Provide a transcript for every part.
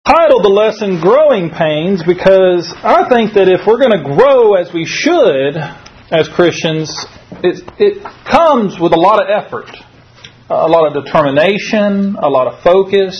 Titled the lesson Growing Pains because I think that if we're going to grow as we should as Christians, it comes with a lot of effort, a lot of determination, a lot of focus.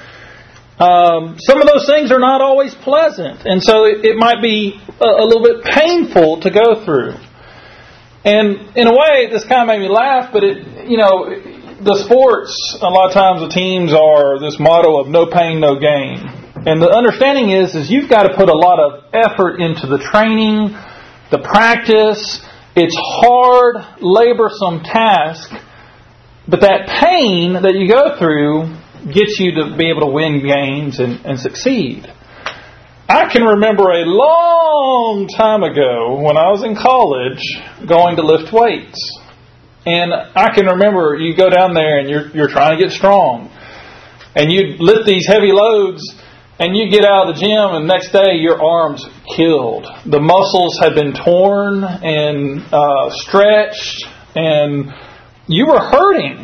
Some of those things are not always pleasant, and so it might be a little bit painful to go through. And in a way, this kind of made me laugh, but the sports, a lot of times the teams are this motto of no pain, no gain. And the understanding is you've got to put a lot of effort into the training, the practice. It's hard, laborsome task, but that pain that you go through gets you to be able to win games and succeed. I can remember a long time ago when I was in college going to lift weights. And I can remember you go down there and you're trying to get strong. And you lift these heavy loads and you get out of the gym and the next day your arm's killed. The muscles had been torn and stretched and you were hurting.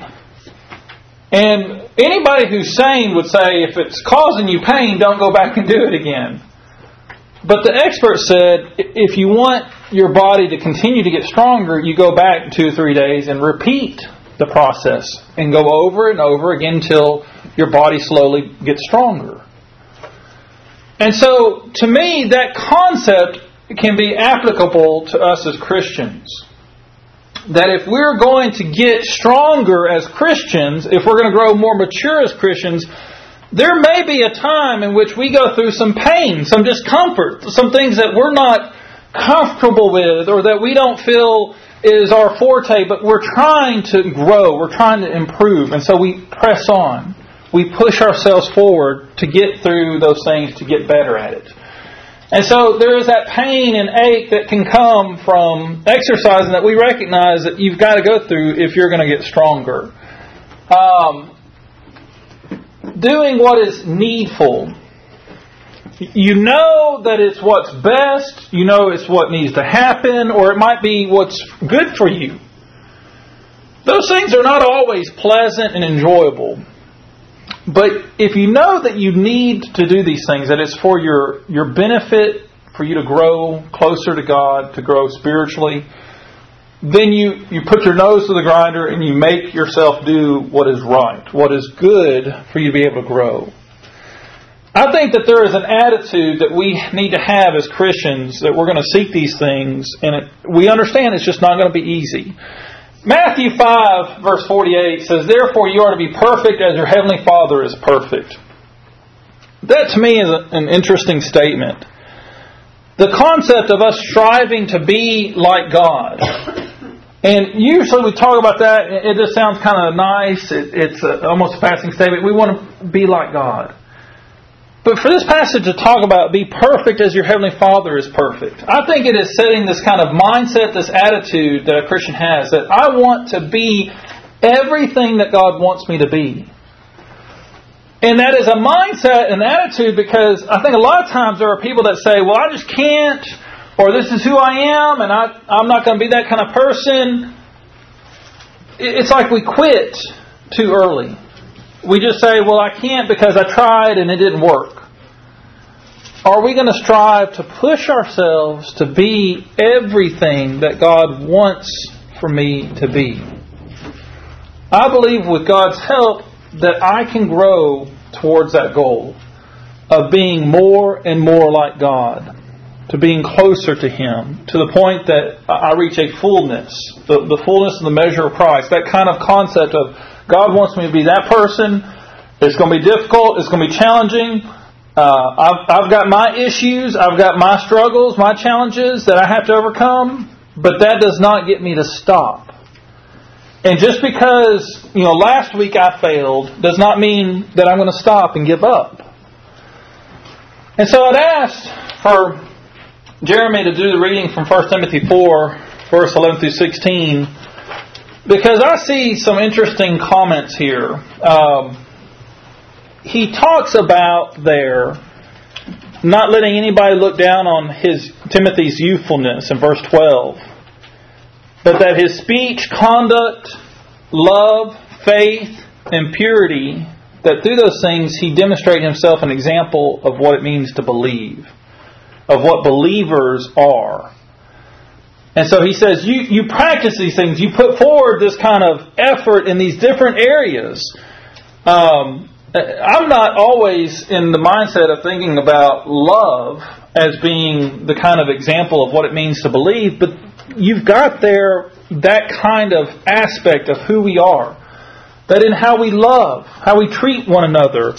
And anybody who's sane would say if it's causing you pain, don't go back and do it again. But the expert said if you want your body to continue to get stronger, you go back 2 or 3 days and repeat the process and go over and over again until your body slowly gets stronger. And so, to me, that concept can be applicable to us as Christians. That if we're going to get stronger as Christians, if we're going to grow more mature as Christians, there may be a time in which we go through some pain, some discomfort, some things that we're not comfortable with or that we don't feel is our forte, but we're trying to grow, we're trying to improve, and so we press on. We push ourselves forward to get through those things, to get better at it. And so there is that pain and ache that can come from exercising that we recognize that you've got to go through if you're going to get stronger. Doing what is needful. You know that it's what's best, you know it's what needs to happen, or it might be what's good for you. Those things are not always pleasant and enjoyable. But if you know that you need to do these things, that it's for your benefit, for you to grow closer to God, to grow spiritually, then you put your nose to the grinder and you make yourself do what is right, what is good for you to be able to grow. I think that there is an attitude that we need to have as Christians, that we're going to seek these things, and we understand it's just not going to be easy. Matthew 5, verse 48 says, "Therefore you are to be perfect as your heavenly Father is perfect." That to me is an interesting statement. The concept of us striving to be like God. And usually we talk about that, it just sounds kind of nice, it's almost a passing statement. We want to be like God. But for this passage to talk about be perfect as your Heavenly Father is perfect, I think it is setting this kind of mindset, this attitude that a Christian has, that I want to be everything that God wants me to be. And that is a mindset, an attitude, because I think a lot of times there are people that say, well, I just can't, or this is who I am, and I'm not going to be that kind of person. It's like we quit too early. We just say, well, I can't because I tried and it didn't work. Are we going to strive to push ourselves to be everything that God wants for me to be? I believe with God's help that I can grow towards that goal of being more and more like God, to being closer to Him, to the point that I reach a fullness, the fullness and the measure of Christ, that kind of concept of God wants me to be that person. It's going to be difficult. It's going to be challenging. I've got my issues. I've got my struggles, my challenges that I have to overcome. But that does not get me to stop. And just because, last week I failed does not mean that I'm going to stop and give up. And so I'd asked for Jeremy to do the reading from 1 Timothy 4, verse 11 through 16. Because I see some interesting comments here. He talks about there not letting anybody look down on Timothy's youthfulness in verse 12, but that his speech, conduct, love, faith, and purity that through those things He demonstrated Himself an example of what it means to believe, of what believers are. And so He says, you practice these things, you put forward this kind of effort in these different areas. I'm not always in the mindset of thinking about love as being the kind of example of what it means to believe, but you've got there that kind of aspect of who we are. That in how we love, how we treat one another.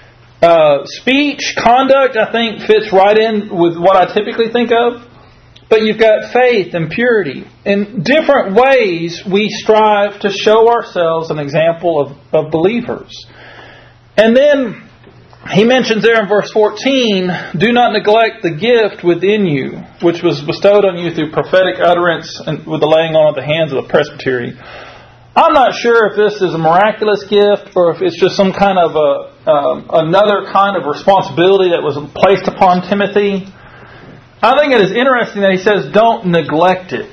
Speech, conduct, I think fits right in with what I typically think of. But you've got faith and purity. In different ways, we strive to show ourselves an example of believers. And then he mentions there in verse 14, do not neglect the gift within you, which was bestowed on you through prophetic utterance and with the laying on of the hands of the presbytery. I'm not sure if this is a miraculous gift or if it's just some kind of another kind of responsibility that was placed upon Timothy. I think it is interesting that he says, don't neglect it.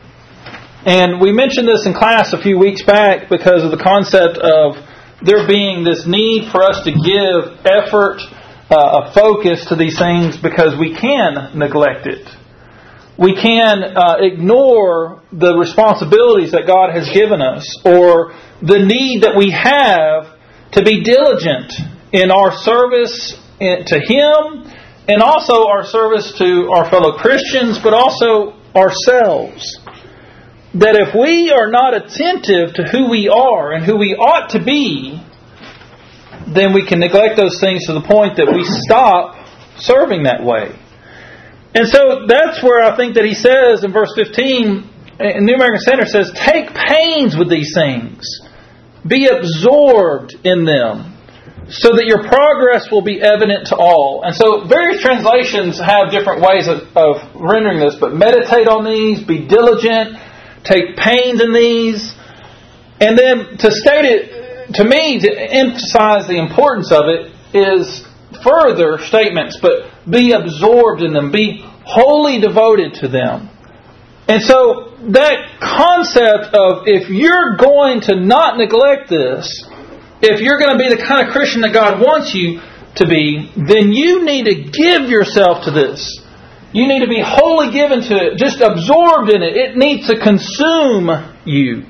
And we mentioned this in class a few weeks back because of the concept of there being this need for us to give effort, a focus to these things because we can neglect it. We can ignore the responsibilities that God has given us or the need that we have to be diligent in our service to Him and also our service to our fellow Christians, but also ourselves. That if we are not attentive to who we are and who we ought to be, then we can neglect those things to the point that we stop serving that way. And so that's where I think that he says in verse 15, in New American Standard says, take pains with these things. Be absorbed in them so that your progress will be evident to all. And so various translations have different ways of rendering this, but meditate on these, be diligent, take pains in these. And then to state it, to me, to emphasize the importance of it is further statements, but be absorbed in them, be wholly devoted to them. And so that concept of if you're going to not neglect this, if you're going to be the kind of Christian that God wants you to be, then you need to give yourself to this. You need to be wholly given to it, just absorbed in it. It needs to consume you.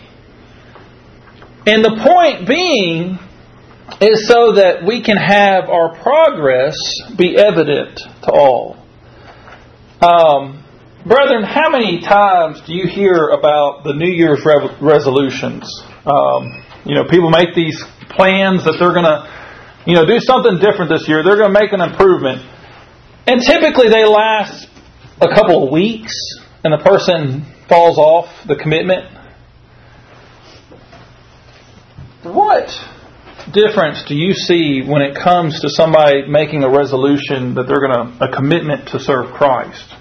And the point being is so that we can have our progress be evident to all. Brethren, how many times do you hear about the New Year's resolutions? People make these plans that they're going to, do something different this year. They're going to make an improvement. And typically they last a couple of weeks and the person falls off the commitment. What difference do you see when it comes to somebody making a resolution that they're a commitment to serve Christ?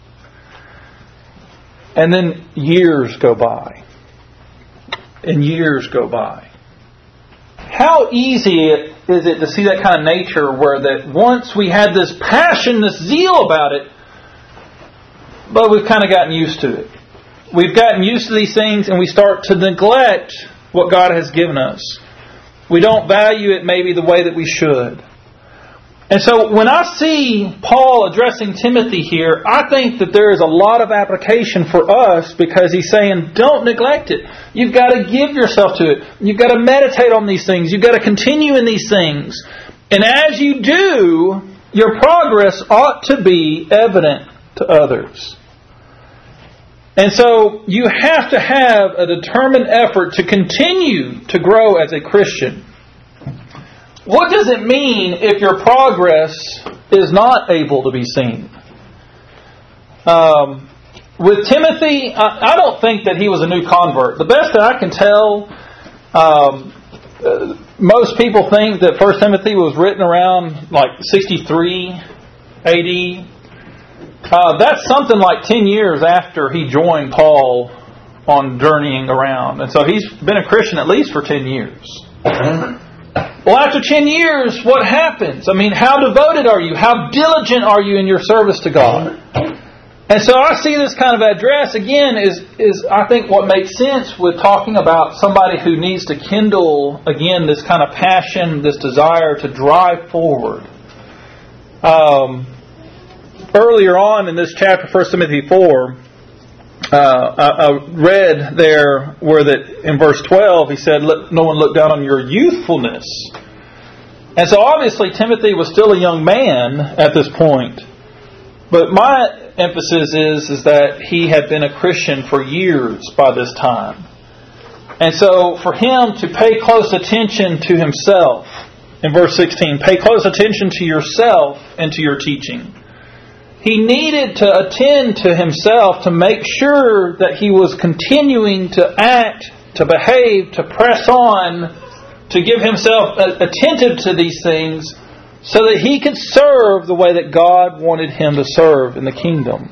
And then years go by. And years go by. How easy is it to see that kind of nature where that once we had this passion, this zeal about it, but we've kind of gotten used to it. We've gotten used to these things and we start to neglect what God has given us. We don't value it maybe the way that we should. And so when I see Paul addressing Timothy here, I think that there is a lot of application for us because he's saying, don't neglect it. You've got to give yourself to it. You've got to meditate on these things. You've got to continue in these things. And as you do, your progress ought to be evident to others. And so you have to have a determined effort to continue to grow as a Christian. What does it mean if your progress is not able to be seen? With Timothy, I don't think that he was a new convert. The best that I can tell, most people think that 1 Timothy was written around like 63 AD. That's something like 10 years after he joined Paul on journeying around. And so he's been a Christian at least for 10 years. Well, after 10 years, what happens? I mean, how devoted are you? How diligent are you in your service to God? And so I see this kind of address, again, is I think what makes sense with talking about somebody who needs to kindle, again, this kind of passion, this desire to drive forward. Earlier on in this chapter, 1 Timothy 4, I read there where that in verse 12, he said, "Let no one look down on your youthfulness." And so obviously Timothy was still a young man at this point. But my emphasis is that he had been a Christian for years by this time. And so for him to pay close attention to himself, in verse 16, pay close attention to yourself and to your teaching. He needed to attend to himself to make sure that he was continuing to act, to behave, to press on, to give himself attentive to these things so that he could serve the way that God wanted him to serve in the kingdom.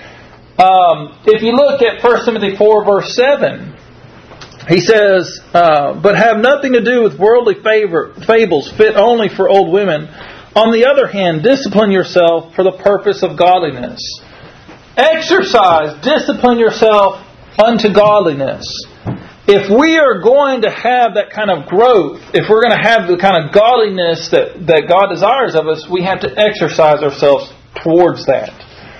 If you look at 1 Timothy 4 verse 7, he says, "But have nothing to do with worldly fables fit only for old women. On the other hand, discipline yourself for the purpose of godliness." Exercise, discipline yourself unto godliness. If we are going to have that kind of growth, if we're going to have the kind of godliness that God desires of us, we have to exercise ourselves towards that.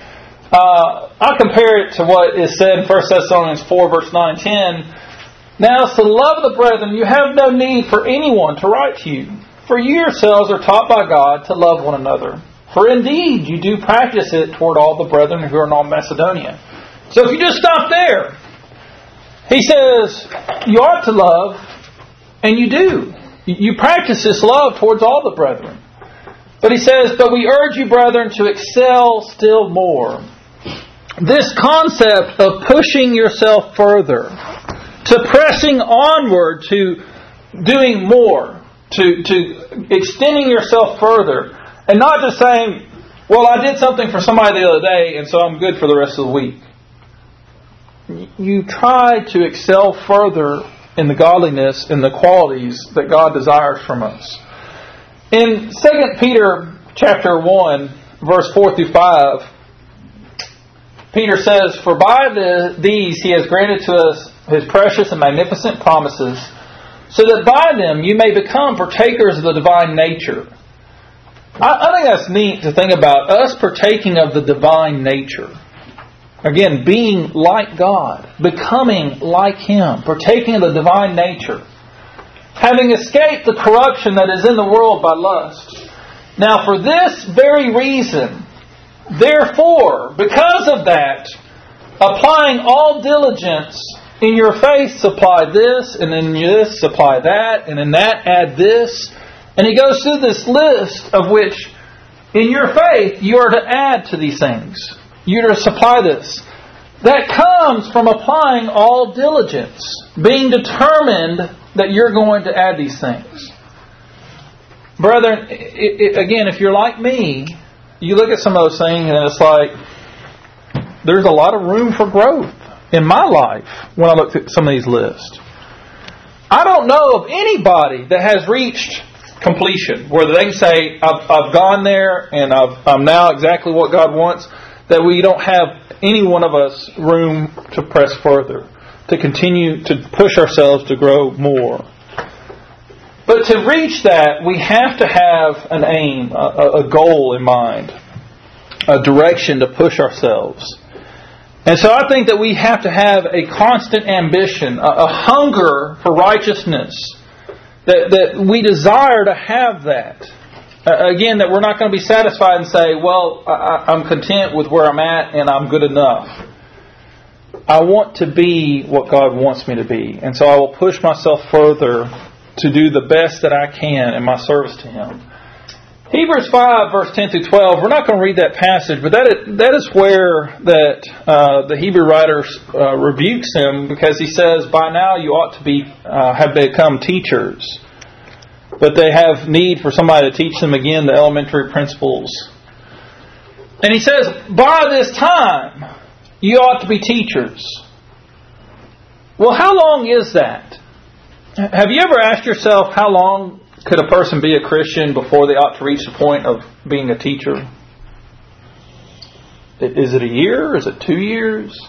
I compare it to what is said in 1 Thessalonians 4 verse 9 and 10. "Now, as to the love of the brethren, you have no need for anyone to write to you. For you yourselves are taught by God to love one another. For indeed, you do practice it toward all the brethren who are in all Macedonia." So if you just stop there, he says, you ought to love, and you do. You practice this love towards all the brethren. But he says, "But we urge you, brethren, to excel still more." This concept of pushing yourself further, to pressing onward, to doing more, to extending yourself further, and not just saying, "Well, I did something for somebody the other day, and so I'm good for the rest of the week." You try to excel further in the godliness and the qualities that God desires from us. In 2 Peter chapter 1, verse 4 through 5, Peter says, "For by these He has granted to us His precious and magnificent promises, so that by them you may become partakers of the divine nature." I think that's neat to think about, us partaking of the divine nature. Again, being like God, becoming like Him, partaking of the divine nature, having escaped the corruption that is in the world by lust. Now, for this very reason, therefore, because of that, applying all diligence, in your faith supply this, and in this supply that, and in that add this. And he goes through this list of which, in your faith, you are to add to these things. You're to supply this. That comes from applying all diligence, being determined that you're going to add these things. Brethren, again, if you're like me, you look at some of those things and it's like, there's a lot of room for growth in my life when I look at some of these lists. I don't know of anybody that has reached completion, where they can say, I've gone there and I'm now exactly what God wants, that we don't have any one of us room to press further, to continue to push ourselves to grow more. But to reach that, we have to have an aim, a goal in mind, a direction to push ourselves. And so I think that we have to have a constant ambition, a hunger for righteousness, that we desire to have that. Again, that we're not going to be satisfied and say, well, I'm content with where I'm at and I'm good enough. I want to be what God wants me to be. And so I will push myself further to do the best that I can in my service to Him. Hebrews 5, verse 10 through 12, we're not going to read that passage, but that is where the Hebrew writer rebukes him, because he says, by now you ought to have become teachers. But they have need for somebody to teach them again the elementary principles. And he says, by this time, you ought to be teachers. Well, how long is that? Have you ever asked yourself, how long could a person be a Christian before they ought to reach the point of being a teacher? Is it a year? Is it 2 years?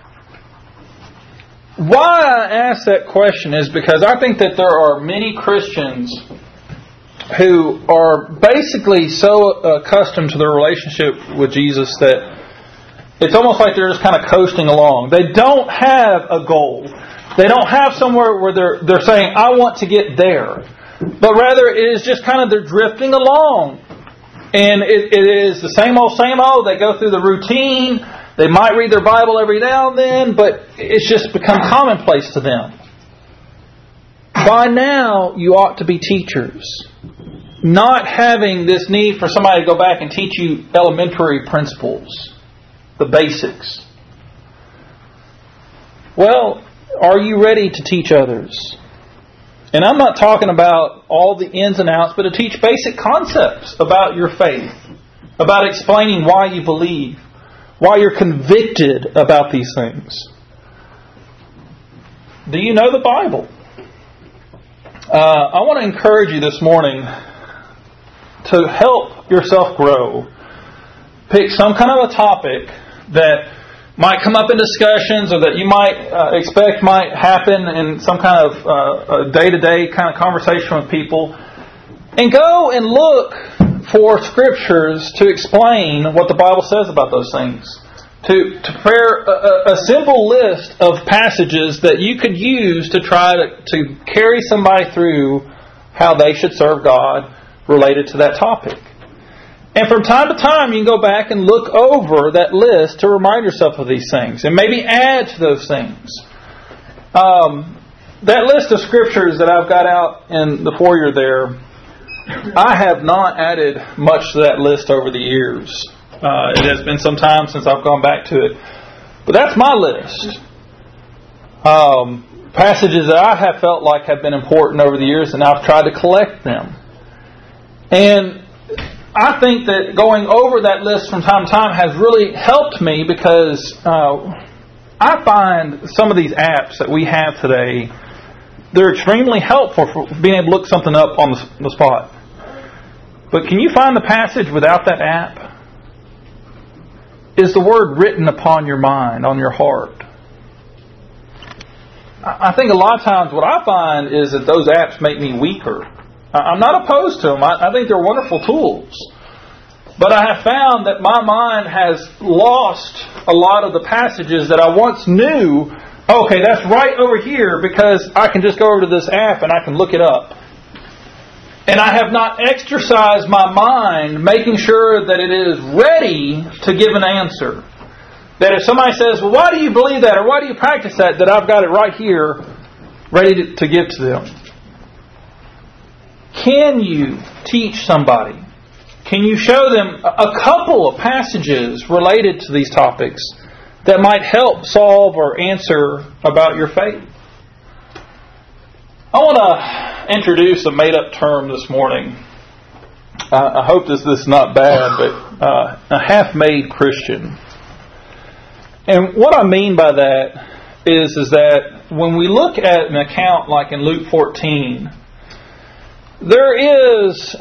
Why I ask that question is because I think that there are many Christians who are basically so accustomed to their relationship with Jesus that it's almost like they're just kind of coasting along. They don't have a goal. They don't have somewhere where they're saying, I want to get there. But rather it is just kind of they're drifting along. And it is the same old. They go through the routine. They might read their Bible every now and then, but it's just become commonplace to them. By now, you ought to be teachers. Not having this need for somebody to go back and teach you elementary principles, the basics. Well, are you ready to teach others? And I'm not talking about all the ins and outs, but to teach basic concepts about your faith, about explaining why you believe, why you're convicted about these things. Do you know the Bible? I want to encourage you this morning to help yourself grow. Pick some kind of a topic that might come up in discussions or that you might expect might happen in some kind of a day-to-day kind of conversation with people. And go and look for scriptures to explain what the Bible says about those things. To prepare a simple list of passages that you could use to try to carry somebody through how they should serve God related to that topic. And from time to time you can go back and look over that list to remind yourself of these things and maybe add to those things. That list of scriptures that I've got out in the foyer there, I have not added much to that list over the years. It has been some time since I've gone back to it. But that's my list. Passages that I have felt like have been important over the years, and I've tried to collect them. And I think that going over that list from time to time has really helped me because I find some of these apps that we have today, they're extremely helpful for being able to look something up on the spot. But can you find the passage without that app? Is the word written upon your mind, on your heart? I think a lot of times what I find is that those apps make me weaker. I'm not opposed to them. I think they're wonderful tools. But I have found that my mind has lost a lot of the passages that I once knew. Okay, that's right over here because I can just go over to this app and I can look it up. And I have not exercised my mind making sure that it is ready to give an answer. That if somebody says, well, why do you believe that? Or why do you practice that? That I've got it right here ready to give to them. Can you teach somebody? Can you show them a couple of passages related to these topics that might help solve or answer about your faith? I want to introduce a made-up term this morning. I hope this is not bad, but a half-made Christian. And what I mean by that is that when we look at an account like in Luke 14, there is,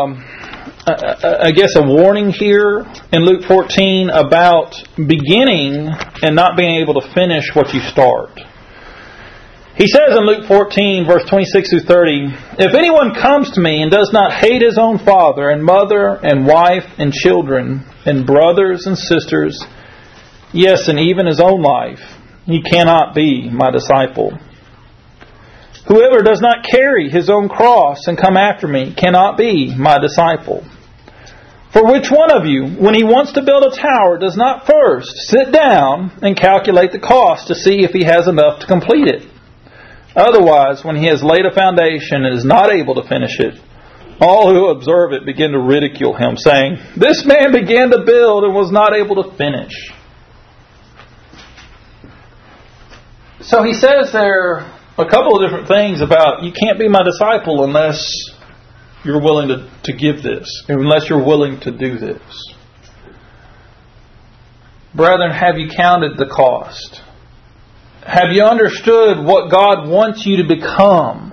I guess, a warning here in Luke 14 about beginning and not being able to finish what you start. He says in Luke 14, verse 26 through 30, if anyone comes to me and does not hate his own father and mother and wife and children and brothers and sisters, yes, and even his own life, he cannot be my disciple. Whoever does not carry his own cross and come after me cannot be my disciple. For which one of you, when he wants to build a tower, does not first sit down and calculate the cost to see if he has enough to complete it? Otherwise, when he has laid a foundation and is not able to finish it, all who observe it begin to ridicule him, saying, this man began to build and was not able to finish. So he says there a couple of different things about you can't be my disciple unless you're willing to give this, unless you're willing to do this. Brethren, have you counted the cost? Have you understood what God wants you to become?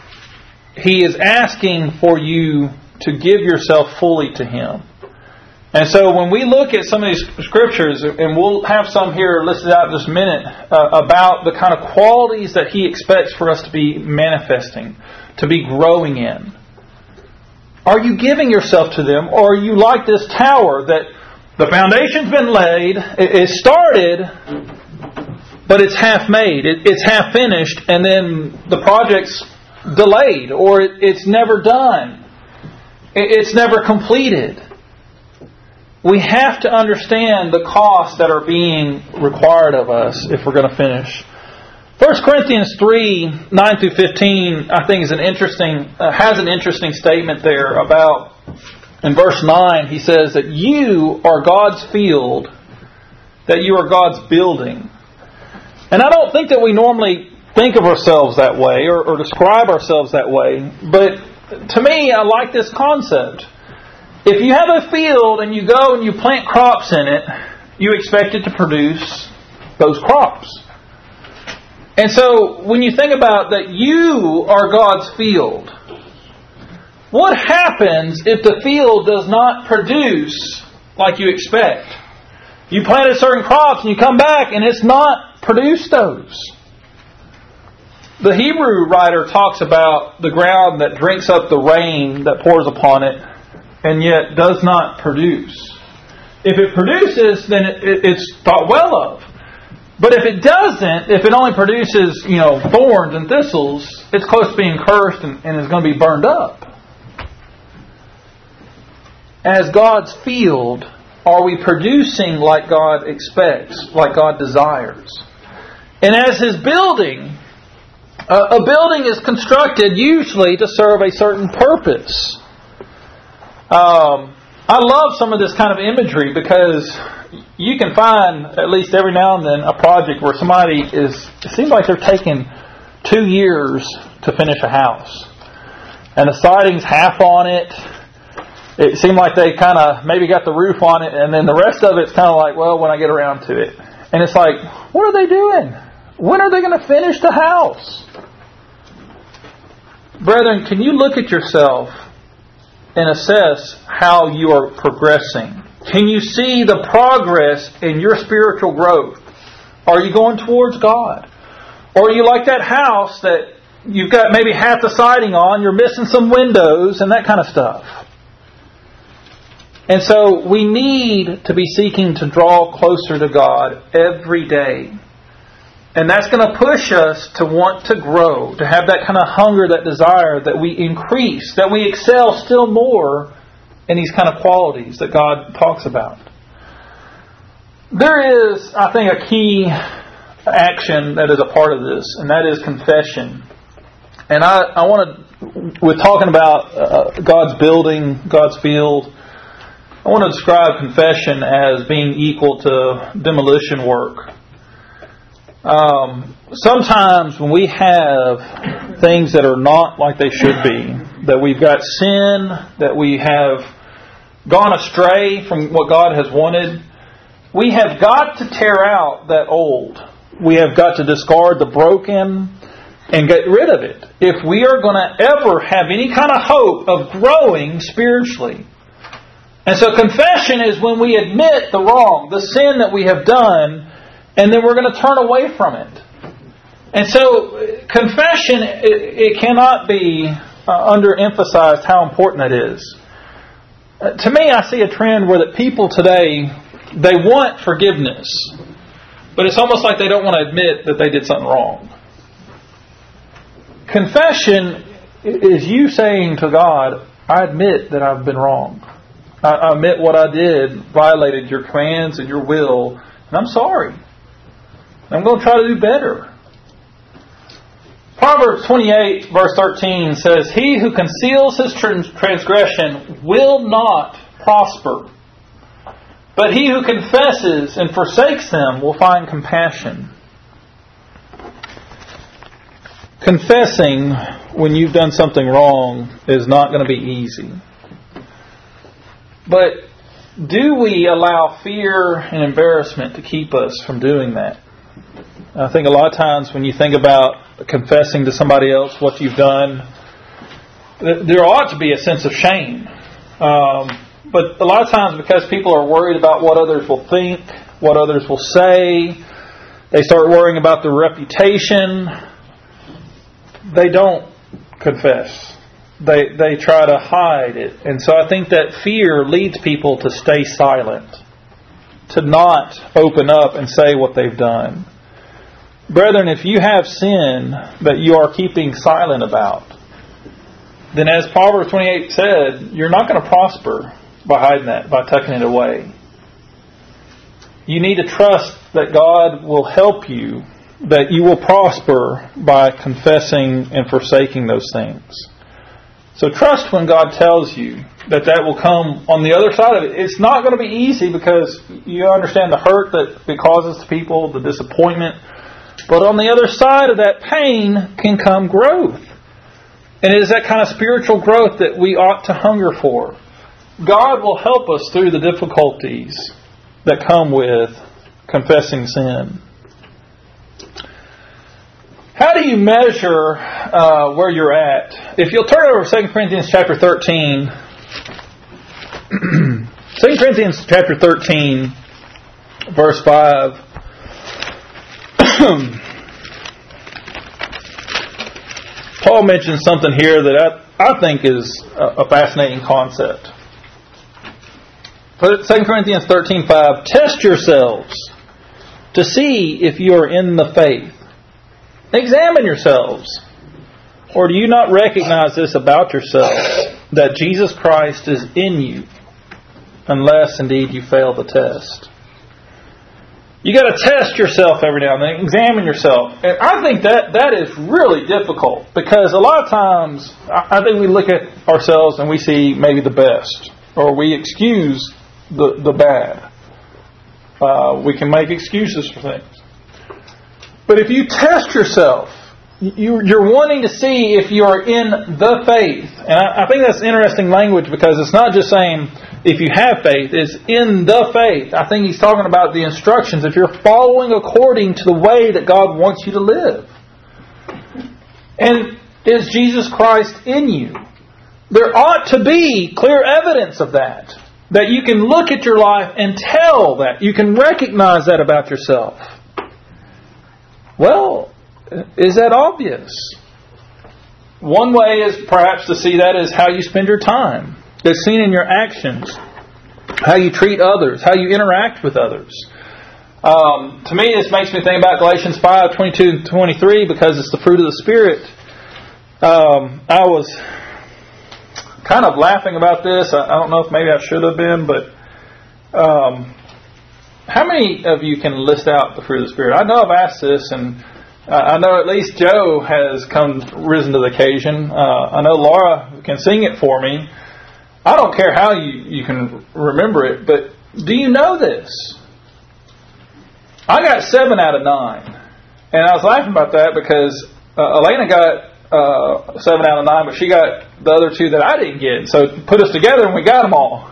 He is asking for you to give yourself fully to Him. And so when we look at some of these scriptures, and we'll have some here listed out in just a minute, about the kind of qualities that He expects for us to be manifesting, to be growing in. Are you giving yourself to them, or are you like this tower that the foundation's been laid, it started, but it's half made, it's half finished, and then the project's delayed, or it's never done, it's never completed? We have to understand the costs that are being required of us if we're going to finish. 1 Corinthians 3, 9 through 15, I think has an interesting statement there about, in verse 9, he says that you are God's field, that you are God's building. And I don't think that we normally think of ourselves that way or describe ourselves that way, but to me, I like this concept. If you have a field and you go and you plant crops in it, you expect it to produce those crops. And so when you think about that you are God's field, what happens if the field does not produce like you expect? You planted certain crops and you come back and it's not produced those. The Hebrew writer talks about the ground that drinks up the rain that pours upon it and yet does not produce. If it produces, then it's thought well of. But if it doesn't, if it only produces, thorns and thistles, it's close to being cursed and is going to be burned up. As God's field, are we producing like God expects, like God desires? And as His building, a building is constructed usually to serve a certain purpose. I love some of this kind of imagery because you can find, at least every now and then, a project where it seems like they're taking 2 years to finish a house. And the siding's half on it. It seemed like they kind of maybe got the roof on it, and then the rest of it's kind of like, well, when I get around to it. And it's like, what are they doing? When are they going to finish the house? Brethren, can you look at yourself and assess how you are progressing? Can you see the progress in your spiritual growth? Are you going towards God? Or are you like that house that you've got maybe half the siding on, you're missing some windows and that kind of stuff? And so we need to be seeking to draw closer to God every day. And that's going to push us to want to grow, to have that kind of hunger, that desire, that we increase, that we excel still more in these kind of qualities that God talks about. There is, I think, a key action that is a part of this, and that is confession. And I want to, we're talking about God's building, God's field. I want to describe confession as being equal to demolition work. Sometimes when we have things that are not like they should be, that we've got sin, that we have gone astray from what God has wanted, we have got to tear out that old. We have got to discard the broken and get rid of it if we are going to ever have any kind of hope of growing spiritually. And so confession is when we admit the wrong, the sin that we have done, and then we're going to turn away from it. And so confession, it cannot be underemphasized how important that is. To me, I see a trend where that people today, they want forgiveness, but it's almost like they don't want to admit that they did something wrong. Confession is you saying to God, I admit that I've been wrong. I admit what I did violated your commands and your will, and I'm sorry. I'm going to try to do better. Proverbs 28 verse 13 says, He who conceals his transgression will not prosper, but he who confesses and forsakes them will find compassion. Confessing when you've done something wrong is not going to be easy. But do we allow fear and embarrassment to keep us from doing that? I think a lot of times when you think about confessing to somebody else what you've done, there ought to be a sense of shame. But a lot of times, because people are worried about what others will think, what others will say, they start worrying about their reputation. They don't confess. They try to hide it. And so I think that fear leads people to stay silent, to not open up and say what they've done. Brethren, if you have sin that you are keeping silent about, then as Proverbs 28 said, you're not going to prosper by hiding that, by tucking it away. You need to trust that God will help you, that you will prosper by confessing and forsaking those things. So trust when God tells you that will come on the other side of it. It's not going to be easy because you understand the hurt that it causes to people, the disappointment. But on the other side of that pain can come growth. And it is that kind of spiritual growth that we ought to hunger for. God will help us through the difficulties that come with confessing sin. How do you measure where you're at? If you'll turn over to 2 Corinthians chapter 13. 2 Corinthians chapter 13, verse 5. Paul mentions something here that I think is a fascinating concept. 2 Corinthians 13:5, test yourselves to see if you are in the faith. Examine yourselves. Or do you not recognize this about yourselves, that Jesus Christ is in you, unless indeed you fail the test? You got to test yourself every now and then. Examine yourself. And I think that is really difficult, because a lot of times I think we look at ourselves and we see maybe the best, or we excuse the bad. We can make excuses for things. But if you test yourself, you're wanting to see if you are in the faith. And I think that's interesting language, because it's not just saying if you have faith, it's in the faith. I think he's talking about the instructions. If you're following according to the way that God wants you to live. And is Jesus Christ in you? There ought to be clear evidence of that. That you can look at your life and tell that. You can recognize that about yourself. Well, is that obvious? One way is perhaps to see that as how you spend your time. It's seen in your actions. How you treat others. How you interact with others. To me, this makes me think about Galatians 5:22 and 23, because it's the fruit of the Spirit. I was kind of laughing about this. I don't know if maybe I should have been, but how many of you can list out the fruit of the Spirit? I know I've asked this, and I know at least Joe has risen to the occasion. I know Laura can sing it for me. I don't care how you can remember it, but do you know this? I got 7 out of 9. And I was laughing about that because Elena got 7 out of 9, but she got the other 2 that I didn't get. So put us together and we got them all.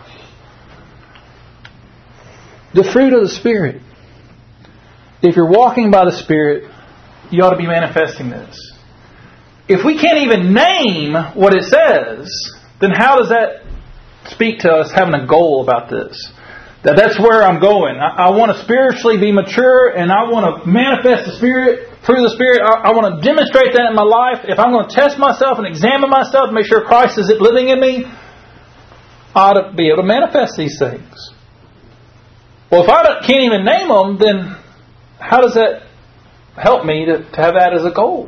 The fruit of the Spirit. If you're walking by the Spirit, you ought to be manifesting this. If we can't even name what it says, then how does that speak to us having a goal about this? That's where I'm going. I want to spiritually be mature, and I want to manifest the Spirit through the Spirit. I want to demonstrate that in my life. If I'm going to test myself and examine myself and make sure Christ is living in me, I ought to be able to manifest these things. Well, if I can't even name them, then how does that help me to have that as a goal?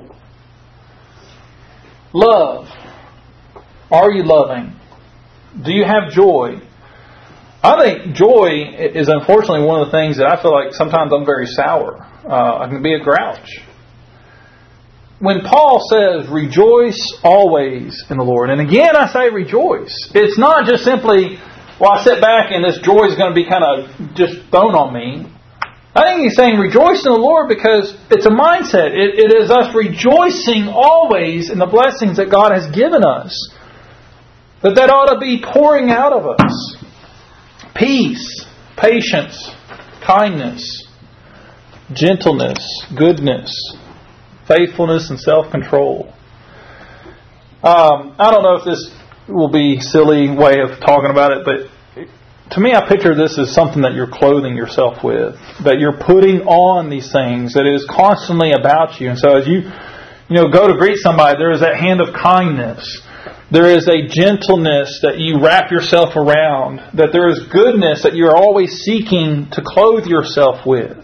Love. Are you loving? Do you have joy? I think joy is unfortunately one of the things that I feel like sometimes I'm very sour. I can be a grouch. When Paul says, rejoice always in the Lord. And again, I say rejoice. It's not just simply, well, I sit back and this joy is going to be kind of just thrown on me. I think he's saying rejoice in the Lord because it's a mindset. It is us rejoicing always in the blessings that God has given us. That ought to be pouring out of us. Peace, patience, kindness, gentleness, goodness, faithfulness, and self-control. I don't know if this will be a silly way of talking about it, but to me, I picture this as something that you're clothing yourself with, that you're putting on these things, that it is constantly about you. And so as you go to greet somebody, there is that hand of kindness. There is a gentleness that you wrap yourself around, that there is goodness that you're always seeking to clothe yourself with.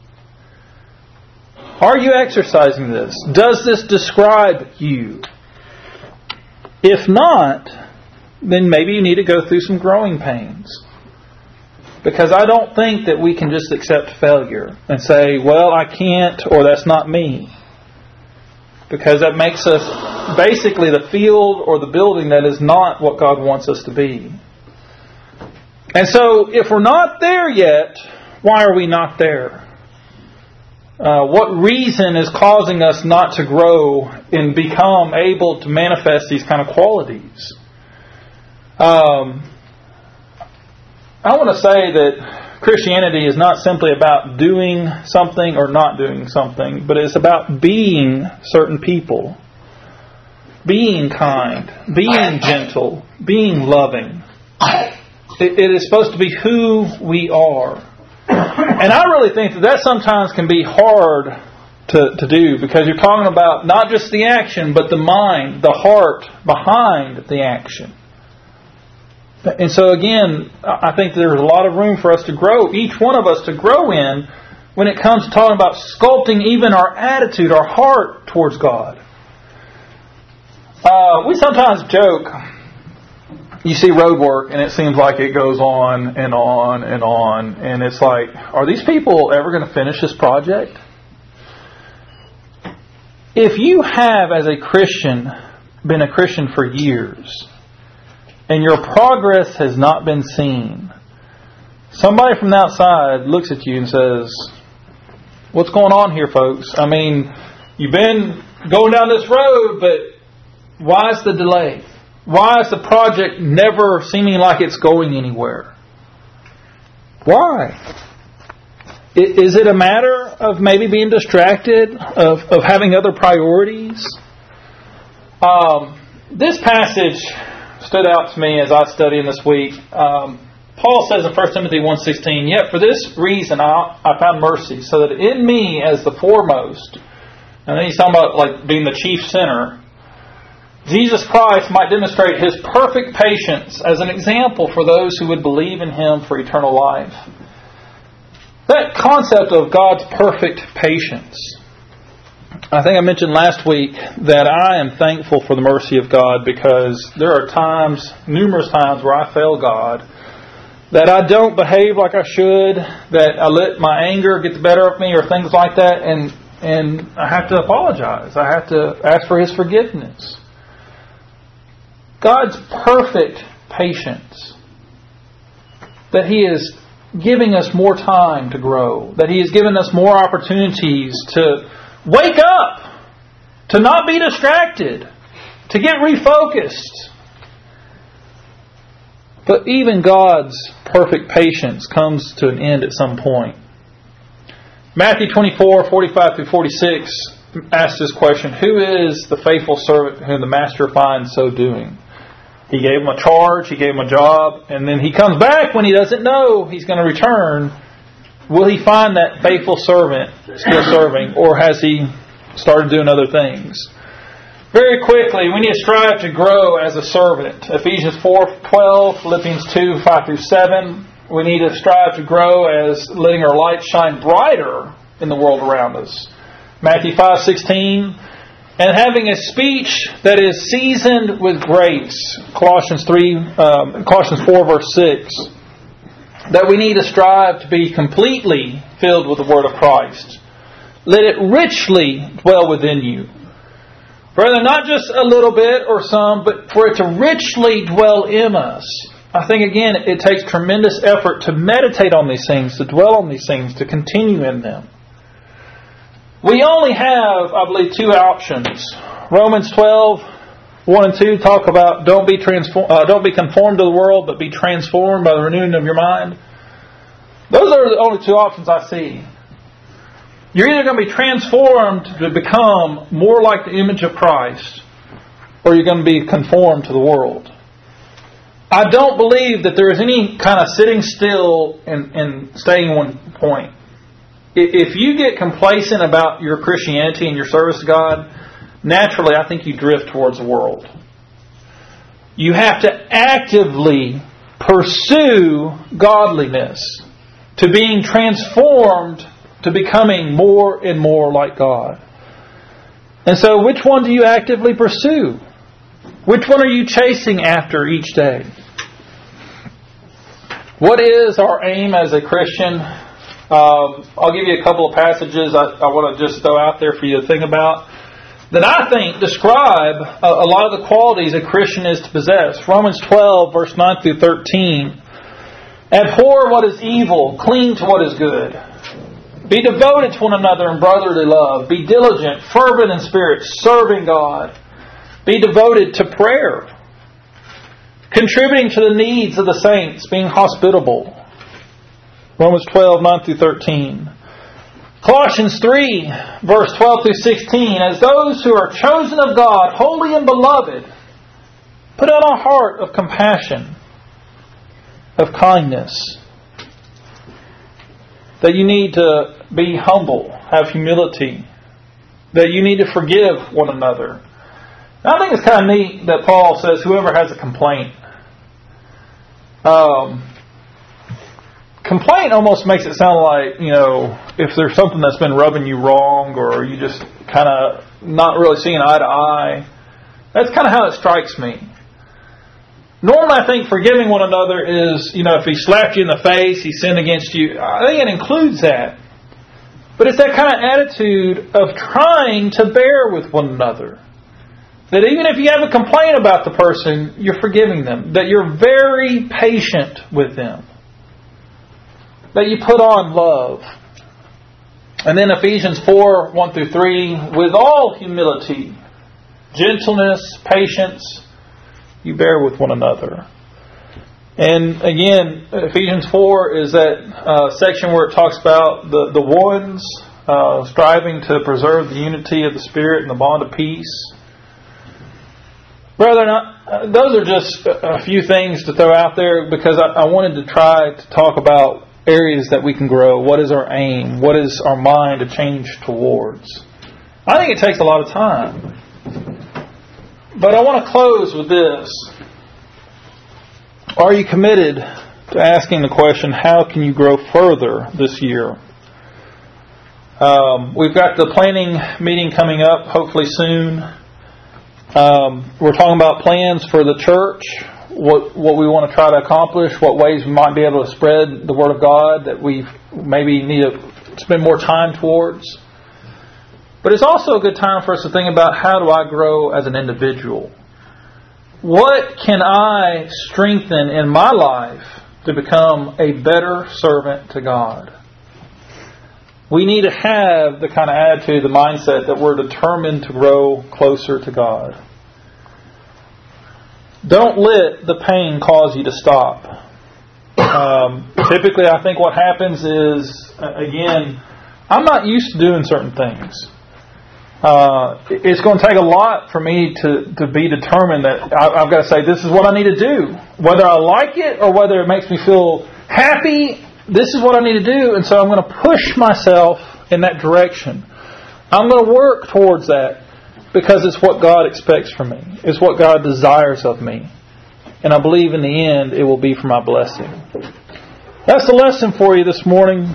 Are you exercising this? Does this describe you? If not, then maybe you need to go through some growing pains. Because I don't think that we can just accept failure and say, well, I can't, or that's not me. Because that makes us basically the field or the building that is not what God wants us to be. And so, if we're not there yet, why are we not there? What reason is causing us not to grow and become able to manifest these kind of qualities? I want to say that Christianity is not simply about doing something or not doing something, but it's about being certain people. Being kind, being gentle, being loving. It is supposed to be who we are. And I really think that sometimes can be hard to do, because you're talking about not just the action, but the mind, the heart behind the action. And so again, I think there's a lot of room for us to grow, each one of us to grow in, when it comes to talking about sculpting even our attitude, our heart towards God. We sometimes joke, you see road work and it seems like it goes on and on and on. And it's like, are these people ever going to finish this project? If you have, as a Christian, been a Christian for years, and your progress has not been seen, somebody from the outside looks at you and says, what's going on here, folks? I mean, you've been going down this road, but why is the delay? Why is the project never seeming like it's going anywhere? Why? Is it a matter of maybe being distracted, of having other priorities? This passage stood out to me as I studied this week. Paul says in 1 Timothy 1:16, yet for this reason I found mercy, so that in me as the foremost, and then he's talking about like being the chief sinner, Jesus Christ might demonstrate His perfect patience as an example for those who would believe in Him for eternal life. That concept of God's perfect patience. I think I mentioned last week that I am thankful for the mercy of God, because there are times, numerous times, where I fail God, that I don't behave like I should, that I let my anger get the better of me or things like that, and I have to apologize. I have to ask for His forgiveness. God's perfect patience, that He is giving us more time to grow, that He is giving us more opportunities to wake up, to not be distracted, to get refocused. But even God's perfect patience comes to an end at some point. Matthew 24:45-46 asks this question, who is the faithful servant whom the master finds so doing? He gave him a charge, he gave him a job, and then he comes back when he doesn't know he's going to return. Will he find that faithful servant still serving, or has he started doing other things? Very quickly, we need to strive to grow as a servant. Ephesians 4:12, Philippians 2:5-7. We need to strive to grow as letting our light shine brighter in the world around us. Matthew 5:16. And having a speech that is seasoned with grace. Colossians 4:6. That we need to strive to be completely filled with the Word of Christ. Let it richly dwell within you. Rather, not just a little bit or some, but for it to richly dwell in us. I think, again, it takes tremendous effort to meditate on these things, to dwell on these things, to continue in them. We only have, I believe, two options. Romans 12:1-2 talk about don't be conformed to the world, but be transformed by the renewing of your mind. Those are the only two options I see. You're either going to be transformed to become more like the image of Christ, or you're going to be conformed to the world. I don't believe that there is any kind of sitting still and staying in one point. If you get complacent about your Christianity and your service to God, naturally I think you drift towards the world. You have to actively pursue godliness, to being transformed, to becoming more and more like God. And so which one do you actively pursue? Which one are you chasing after each day? What is our aim as a Christian? I'll give you a couple of passages I want to just throw out there for you to think about that I think describe a lot of the qualities a Christian is to possess. Romans 12, verse 9 through 13. Abhor what is evil, cling to what is good. Be devoted to one another in brotherly love. Be diligent, fervent in spirit, serving God. Be devoted to prayer. Contributing to the needs of the saints, being hospitable. Romans 12, 9 through 13. Colossians 3, verse 12 through 16. As those who are chosen of God, holy and beloved, put on a heart of compassion, of kindness. That you need to be humble, have humility. That you need to forgive one another. And I think it's kind of neat that Paul says whoever has a complaint. Complaint almost makes it sound like, if there's something that's been rubbing you wrong or you just kind of not really seeing eye to eye. That's kind of how it strikes me. Normally I think forgiving one another is, if he slapped you in the face, he sinned against you. I think it includes that. But it's that kind of attitude of trying to bear with one another. That even if you have a complaint about the person, you're forgiving them. That you're very patient with them. That you put on love. And then Ephesians 4, 1 through 3, with all humility, gentleness, patience, you bear with one another. And again, Ephesians 4 is that section where it talks about the ones striving to preserve the unity of the Spirit and the bond of peace. Brethren, those are just a few things to throw out there because I wanted to try to talk about areas that we can grow. What is our aim? What is our mind to change towards? I think it takes a lot of time. But I want to close with this. Are you committed to asking the question, how can you grow further this year? We've got the planning meeting coming up, hopefully soon. We're talking about plans for the church, what we want to try to accomplish, what ways we might be able to spread the Word of God that we maybe need to spend more time towards. But it's also a good time for us to think about how do I grow as an individual? What can I strengthen in my life to become a better servant to God? We need to have the kind of attitude, the mindset that we're determined to grow closer to God. Don't let the pain cause you to stop. Typically, I think what happens is, again, I'm not used to doing certain things. It's going to take a lot for me to be determined that I've got to say, this is what I need to do. Whether I like it or whether it makes me feel happy, this is what I need to do. And so I'm going to push myself in that direction. I'm going to work towards that because it's what God expects from me. It's what God desires of me. And I believe in the end it will be for my blessing. That's the lesson for you this morning.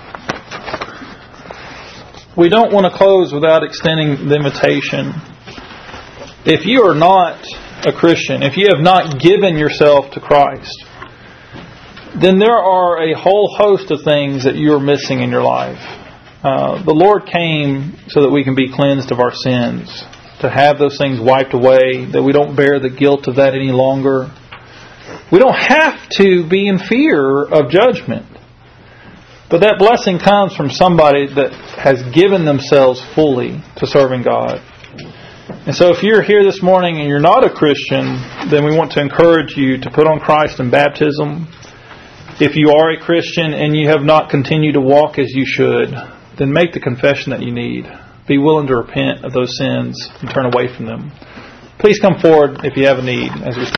We don't want to close without extending the invitation. If you are not a Christian, if you have not given yourself to Christ, then there are a whole host of things that you are missing in your life. The Lord came so that we can be cleansed of our sins, to have those things wiped away, that we don't bear the guilt of that any longer. We don't have to be in fear of judgment. But that blessing comes from somebody that has given themselves fully to serving God. And so if you're here this morning and you're not a Christian, then we want to encourage you to put on Christ in baptism. If you are a Christian and you have not continued to walk as you should, then make the confession that you need. Be willing to repent of those sins and turn away from them. Please come forward if you have a need as we